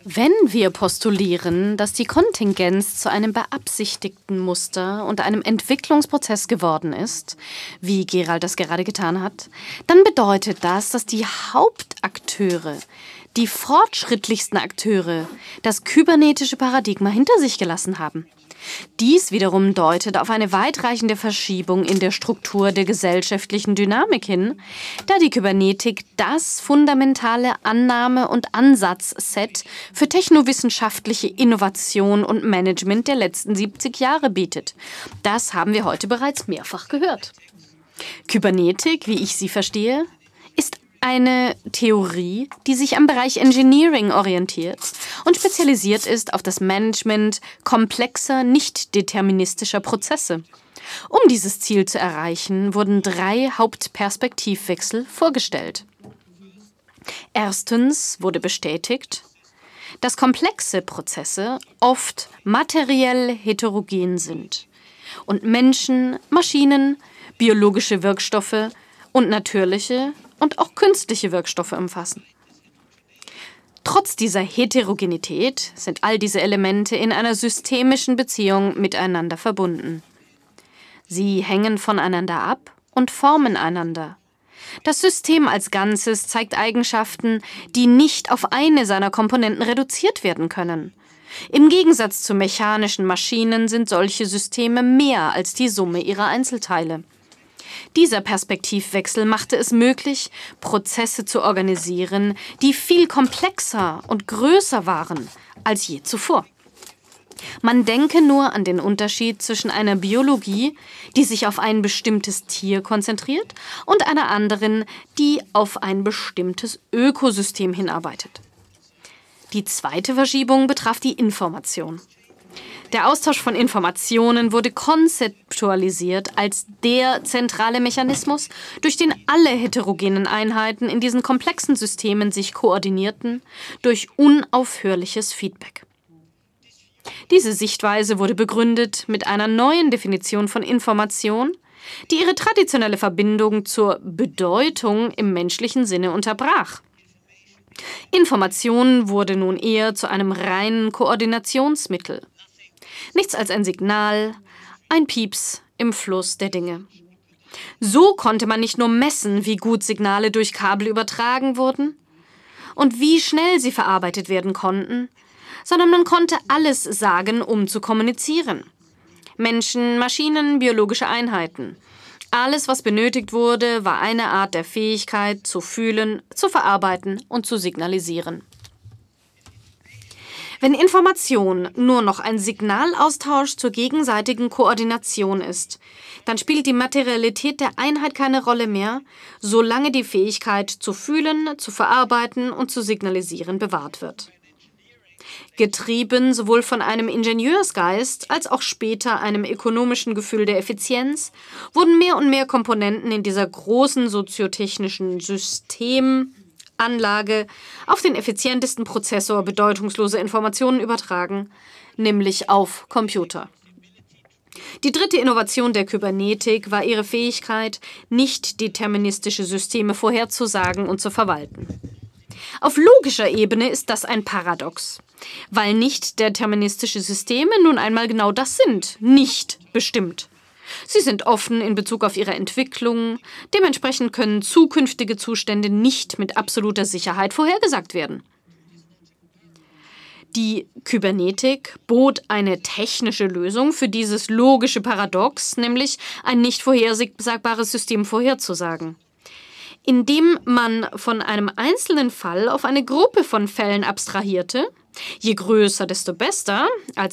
Wenn wir postulieren, dass die Kontingenz zu einem beabsichtigten Muster und einem Entwicklungsprozess geworden ist, wie Gerald das gerade getan hat, dann bedeutet das, dass die Hauptakteure, die fortschrittlichsten Akteure, das kybernetische Paradigma hinter sich gelassen haben. Dies wiederum deutet auf eine weitreichende Verschiebung in der Struktur der gesellschaftlichen Dynamik hin, da die Kybernetik das fundamentale Annahme- und Ansatzset für technowissenschaftliche Innovation und Management der letzten 70 Jahre bietet. Das haben wir heute bereits mehrfach gehört. Kybernetik, wie ich sie verstehe, ist eine Theorie, die sich am Bereich Engineering orientiert und spezialisiert ist auf das Management komplexer, nicht deterministischer Prozesse. Um dieses Ziel zu erreichen, wurden 3 Hauptperspektivwechsel vorgestellt. Erstens wurde bestätigt, dass komplexe Prozesse oft materiell heterogen sind und Menschen, Maschinen, biologische Wirkstoffe und natürliche und auch künstliche Wirkstoffe umfassen. Trotz dieser Heterogenität sind all diese Elemente in einer systemischen Beziehung miteinander verbunden. Sie hängen voneinander ab und formen einander. Das System als Ganzes zeigt Eigenschaften, die nicht auf eine seiner Komponenten reduziert werden können. Im Gegensatz zu mechanischen Maschinen sind solche Systeme mehr als die Summe ihrer Einzelteile. Dieser Perspektivwechsel machte es möglich, Prozesse zu organisieren, die viel komplexer und größer waren als je zuvor. Man denke nur an den Unterschied zwischen einer Biologie, die sich auf ein bestimmtes Tier konzentriert, und einer anderen, die auf ein bestimmtes Ökosystem hinarbeitet. Die zweite Verschiebung betraf die Information. Der Austausch von Informationen wurde konzeptualisiert als der zentrale Mechanismus, durch den alle heterogenen Einheiten in diesen komplexen Systemen sich koordinierten, durch unaufhörliches Feedback. Diese Sichtweise wurde begründet mit einer neuen Definition von Information, die ihre traditionelle Verbindung zur Bedeutung im menschlichen Sinne unterbrach. Information wurde nun eher zu einem reinen Koordinationsmittel. Nichts als ein Signal, ein Pieps im Fluss der Dinge. So konnte man nicht nur messen, wie gut Signale durch Kabel übertragen wurden und wie schnell sie verarbeitet werden konnten, sondern man konnte alles sagen, um zu kommunizieren. Menschen, Maschinen, biologische Einheiten. Alles, was benötigt wurde, war eine Art der Fähigkeit, zu fühlen, zu verarbeiten und zu signalisieren. Wenn Information nur noch ein Signalaustausch zur gegenseitigen Koordination ist, dann spielt die Materialität der Einheit keine Rolle mehr, solange die Fähigkeit zu fühlen, zu verarbeiten und zu signalisieren bewahrt wird. Getrieben sowohl von einem Ingenieursgeist als auch später einem ökonomischen Gefühl der Effizienz, wurden mehr und mehr Komponenten in dieser großen soziotechnischen Systemanlage auf den effizientesten Prozessor bedeutungslose Informationen übertragen, nämlich auf Computer. Die dritte Innovation der Kybernetik war ihre Fähigkeit, nicht deterministische Systeme vorherzusagen und zu verwalten. Auf logischer Ebene ist das ein Paradox, weil nicht deterministische Systeme nun einmal genau das sind, nicht bestimmt. Sie sind offen in Bezug auf ihre Entwicklung, dementsprechend können zukünftige Zustände nicht mit absoluter Sicherheit vorhergesagt werden. Die Kybernetik bot eine technische Lösung für dieses logische Paradox, nämlich ein nicht vorhersagbares System vorherzusagen. Indem man von einem einzelnen Fall auf eine Gruppe von Fällen abstrahierte, je größer, desto besser,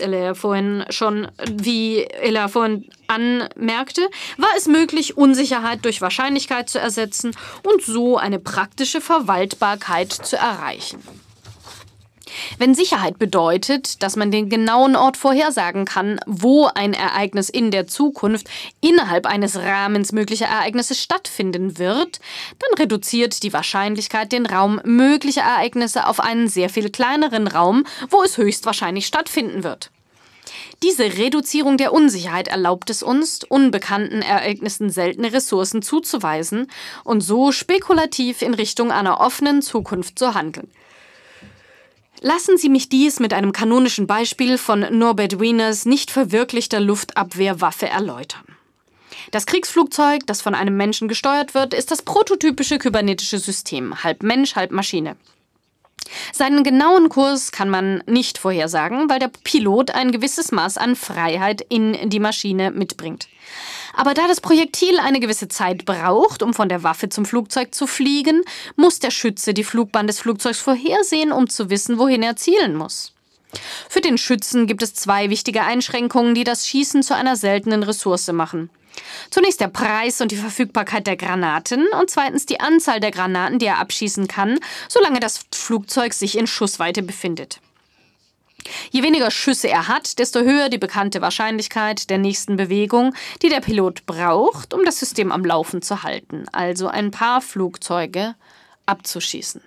wie Ella vorhin anmerkte, war es möglich, Unsicherheit durch Wahrscheinlichkeit zu ersetzen und so eine praktische Verwaltbarkeit zu erreichen. Wenn Sicherheit bedeutet, dass man den genauen Ort vorhersagen kann, wo ein Ereignis in der Zukunft innerhalb eines Rahmens möglicher Ereignisse stattfinden wird, dann reduziert die Wahrscheinlichkeit den Raum möglicher Ereignisse auf einen sehr viel kleineren Raum, wo es höchstwahrscheinlich stattfinden wird. Diese Reduzierung der Unsicherheit erlaubt es uns, unbekannten Ereignissen seltene Ressourcen zuzuweisen und so spekulativ in Richtung einer offenen Zukunft zu handeln. Lassen Sie mich dies mit einem kanonischen Beispiel von Norbert Wieners nicht verwirklichter Luftabwehrwaffe erläutern. Das Kriegsflugzeug, das von einem Menschen gesteuert wird, ist das prototypische kybernetische System, halb Mensch, halb Maschine. Seinen genauen Kurs kann man nicht vorhersagen, weil der Pilot ein gewisses Maß an Freiheit in die Maschine mitbringt. Aber da das Projektil eine gewisse Zeit braucht, um von der Waffe zum Flugzeug zu fliegen, muss der Schütze die Flugbahn des Flugzeugs vorhersehen, um zu wissen, wohin er zielen muss. Für den Schützen gibt es 2 wichtige Einschränkungen, die das Schießen zu einer seltenen Ressource machen. Zunächst der Preis und die Verfügbarkeit der Granaten und zweitens die Anzahl der Granaten, die er abschießen kann, solange das Flugzeug sich in Schussweite befindet. Je weniger Schüsse er hat, desto höher die bekannte Wahrscheinlichkeit der nächsten Bewegung, die der Pilot braucht, um das System am Laufen zu halten, also ein paar Flugzeuge abzuschießen.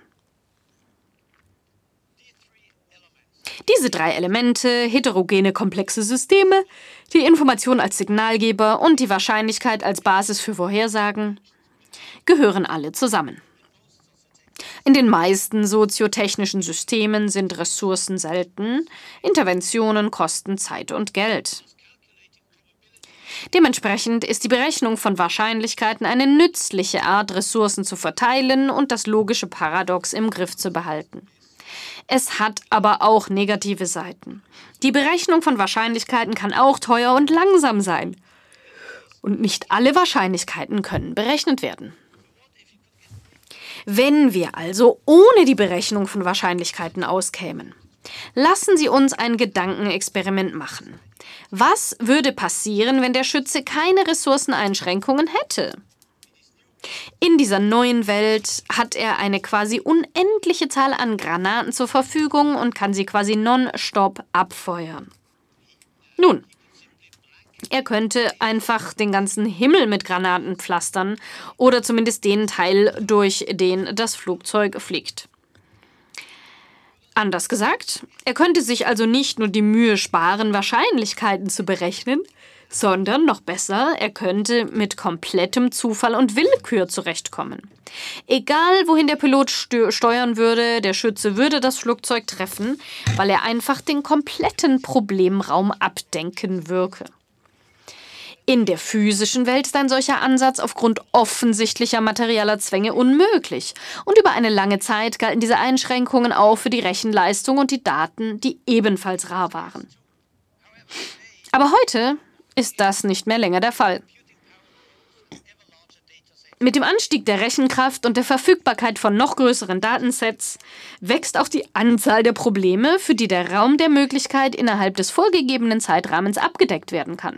Diese 3 Elemente, heterogene, komplexe Systeme, die Information als Signalgeber und die Wahrscheinlichkeit als Basis für Vorhersagen, gehören alle zusammen. In den meisten soziotechnischen Systemen sind Ressourcen selten, Interventionen kosten Zeit und Geld. Dementsprechend ist die Berechnung von Wahrscheinlichkeiten eine nützliche Art, Ressourcen zu verteilen und das logische Paradox im Griff zu behalten. Es hat aber auch negative Seiten. Die Berechnung von Wahrscheinlichkeiten kann auch teuer und langsam sein. Und nicht alle Wahrscheinlichkeiten können berechnet werden. Wenn wir also ohne die Berechnung von Wahrscheinlichkeiten auskämen, lassen Sie uns ein Gedankenexperiment machen. Was würde passieren, wenn der Schütze keine Ressourceneinschränkungen hätte? In dieser neuen Welt hat er eine quasi unendliche Zahl an Granaten zur Verfügung und kann sie quasi nonstop abfeuern. Nun, er könnte einfach den ganzen Himmel mit Granaten pflastern oder zumindest den Teil, durch den das Flugzeug fliegt. Anders gesagt, er könnte sich also nicht nur die Mühe sparen, Wahrscheinlichkeiten zu berechnen, sondern noch besser, er könnte mit komplettem Zufall und Willkür zurechtkommen. Egal, wohin der Pilot steuern würde, der Schütze würde das Flugzeug treffen, weil er einfach den kompletten Problemraum abdenken würde. In der physischen Welt ist ein solcher Ansatz aufgrund offensichtlicher materieller Zwänge unmöglich. Und über eine lange Zeit galten diese Einschränkungen auch für die Rechenleistung und die Daten, die ebenfalls rar waren. Aber heute ist das nicht mehr länger der Fall. Mit dem Anstieg der Rechenkraft und der Verfügbarkeit von noch größeren Datensets wächst auch die Anzahl der Probleme, für die der Raum der Möglichkeit innerhalb des vorgegebenen Zeitrahmens abgedeckt werden kann.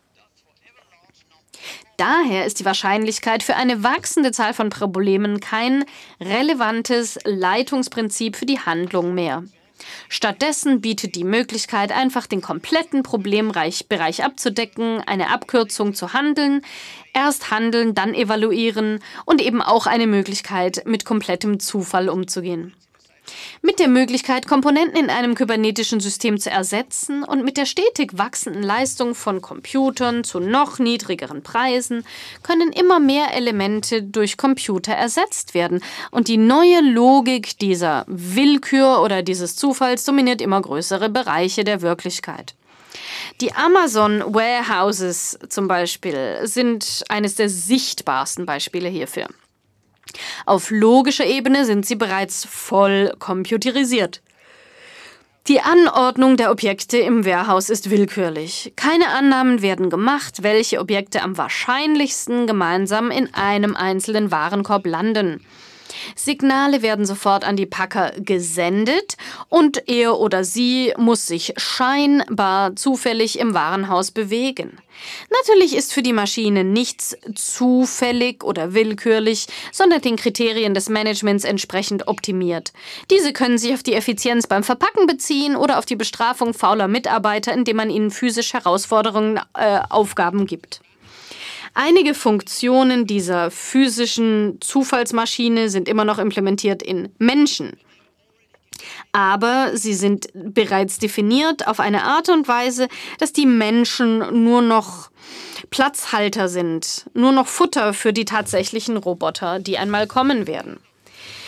Daher ist die Wahrscheinlichkeit für eine wachsende Zahl von Problemen kein relevantes Leitungsprinzip für die Handlung mehr. Stattdessen bietet die Möglichkeit, einfach den kompletten Problembereich abzudecken, eine Abkürzung zu handeln, erst handeln, dann evaluieren und eben auch eine Möglichkeit, mit komplettem Zufall umzugehen. Mit der Möglichkeit, Komponenten in einem kybernetischen System zu ersetzen und mit der stetig wachsenden Leistung von Computern zu noch niedrigeren Preisen können immer mehr Elemente durch Computer ersetzt werden. Und die neue Logik dieser Willkür oder dieses Zufalls dominiert immer größere Bereiche der Wirklichkeit. Die Amazon Warehouses zum Beispiel sind eines der sichtbarsten Beispiele hierfür. Auf logischer Ebene sind sie bereits voll computerisiert. Die Anordnung der Objekte im Warehouse ist willkürlich. Keine Annahmen werden gemacht, welche Objekte am wahrscheinlichsten gemeinsam in einem einzelnen Warenkorb landen. Signale werden sofort an die Packer gesendet und er oder sie muss sich scheinbar zufällig im Warenhaus bewegen. Natürlich ist für die Maschine nichts zufällig oder willkürlich, sondern den Kriterien des Managements entsprechend optimiert. Diese können sich auf die Effizienz beim Verpacken beziehen oder auf die Bestrafung fauler Mitarbeiter, indem man ihnen physisch herausfordernden Aufgaben gibt. Einige Funktionen dieser physischen Zufallsmaschine sind immer noch implementiert in Menschen. Aber sie sind bereits definiert auf eine Art und Weise, dass die Menschen nur noch Platzhalter sind, nur noch Futter für die tatsächlichen Roboter, die einmal kommen werden.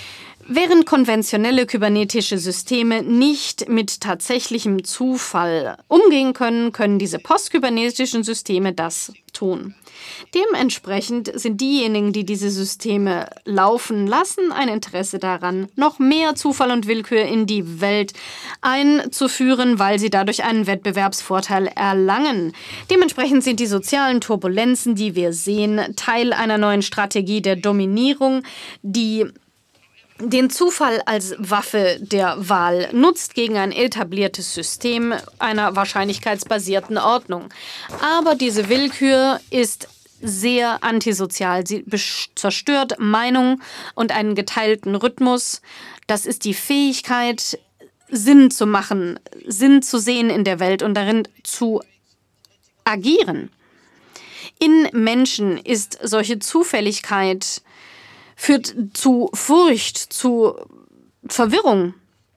Während konventionelle kybernetische Systeme nicht mit tatsächlichem Zufall umgehen können, können diese postkybernetischen Systeme das tun. Dementsprechend sind diejenigen, die diese Systeme laufen lassen, ein Interesse daran, noch mehr Zufall und Willkür in die Welt einzuführen, weil sie dadurch einen Wettbewerbsvorteil erlangen. Dementsprechend sind die sozialen Turbulenzen, die wir sehen, Teil einer neuen Strategie der Dominierung, die den Zufall als Waffe der Wahl nutzt gegen ein etabliertes System einer wahrscheinlichkeitsbasierten Ordnung. Aber diese Willkür ist sehr antisozial. Sie zerstört Meinung und einen geteilten Rhythmus. Das ist die Fähigkeit, Sinn zu machen, Sinn zu sehen in der Welt und darin zu agieren. In Menschen ist solche Zufälligkeit führt zu Furcht, zu Verwirrung.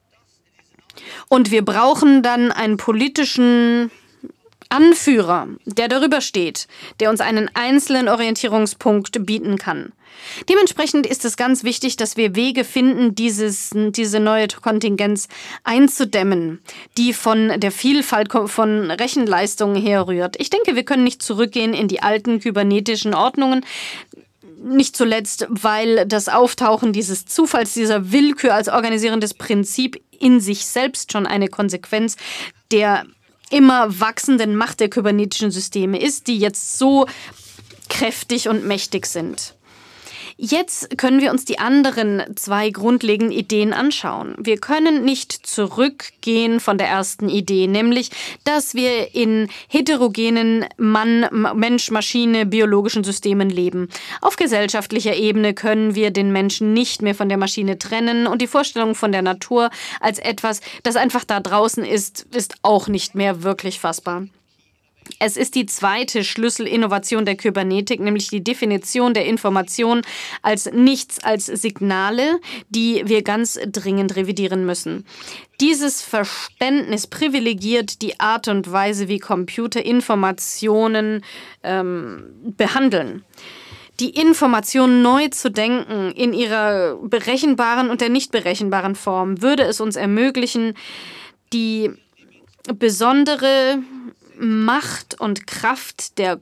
Und wir brauchen dann einen politischen Anführer, der darüber steht, der uns einen einzelnen Orientierungspunkt bieten kann. Dementsprechend ist es ganz wichtig, dass wir Wege finden, diese neue Kontingenz einzudämmen, die von der Vielfalt von Rechenleistungen herrührt. Ich denke, wir können nicht zurückgehen in die alten kybernetischen Ordnungen, nicht zuletzt, weil das Auftauchen dieses Zufalls, dieser Willkür als organisierendes Prinzip in sich selbst schon eine Konsequenz der immer wachsenden Macht der kybernetischen Systeme ist, die jetzt so kräftig und mächtig sind. Jetzt können wir uns die anderen zwei grundlegenden Ideen anschauen. Wir können nicht zurückgehen von der ersten Idee, nämlich, dass wir in heterogenen Mensch-Maschine biologischen Systemen leben. Auf gesellschaftlicher Ebene können wir den Menschen nicht mehr von der Maschine trennen und die Vorstellung von der Natur als etwas, das einfach da draußen ist, ist auch nicht mehr wirklich fassbar. Es ist die zweite Schlüsselinnovation der Kybernetik, nämlich die Definition der Information als nichts als Signale, die wir ganz dringend revidieren müssen. Dieses Verständnis privilegiert die Art und Weise, wie Computer Informationen behandeln. Die Information neu zu denken in ihrer berechenbaren und der nicht berechenbaren Form würde es uns ermöglichen, die besondere Macht und Kraft der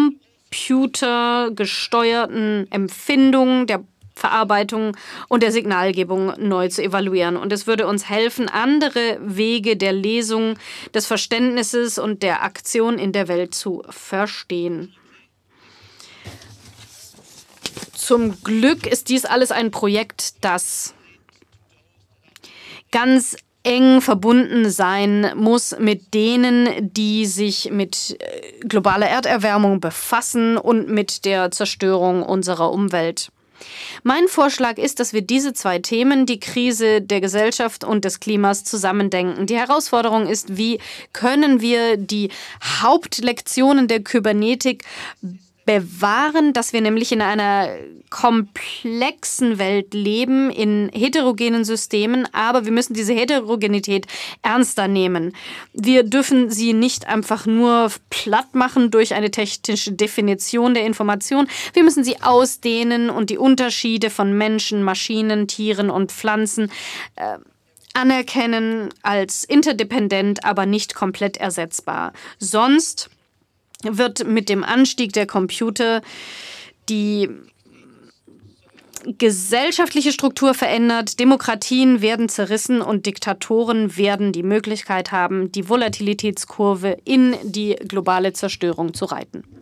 computergesteuerten Empfindung, der Verarbeitung und der Signalgebung neu zu evaluieren. Und es würde uns helfen, andere Wege der Lesung, des Verständnisses und der Aktion in der Welt zu verstehen. Zum Glück ist dies alles ein Projekt, das ganz eng verbunden sein muss mit denen, die sich mit globaler Erderwärmung befassen und mit der Zerstörung unserer Umwelt. Mein Vorschlag ist, dass wir diese zwei Themen, die Krise der Gesellschaft und des Klimas, zusammendenken. Die Herausforderung ist, wie können wir die Hauptlektionen der Kybernetik bewahren, dass wir nämlich in einer komplexen Welt leben, in heterogenen Systemen, aber wir müssen diese Heterogenität ernster nehmen. Wir dürfen sie nicht einfach nur platt machen durch eine technische Definition der Information. Wir müssen sie ausdehnen und die Unterschiede von Menschen, Maschinen, Tieren und Pflanzen anerkennen als interdependent, aber nicht komplett ersetzbar. Sonst wird mit dem Anstieg der Computer die gesellschaftliche Struktur verändert, Demokratien werden zerrissen und Diktatoren werden die Möglichkeit haben, die Volatilitätskurve in die globale Zerstörung zu reiten.